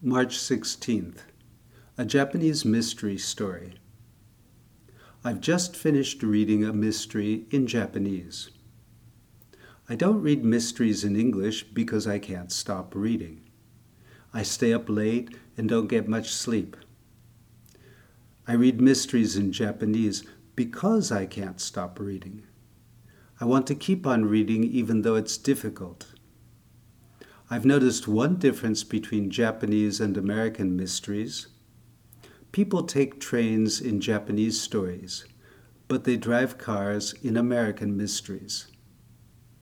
March 16th. A Japanese mystery story. I've just finished reading a mystery in Japanese. I don't read mysteries in English because I can't stop reading. I stay up late and don't get much sleep. I read mysteries in Japanese because I can't stop reading. I want to keep on reading even though it's difficult. I've noticed one difference between Japanese and American mysteries. People take trains in Japanese stories, but they drive cars in American mysteries.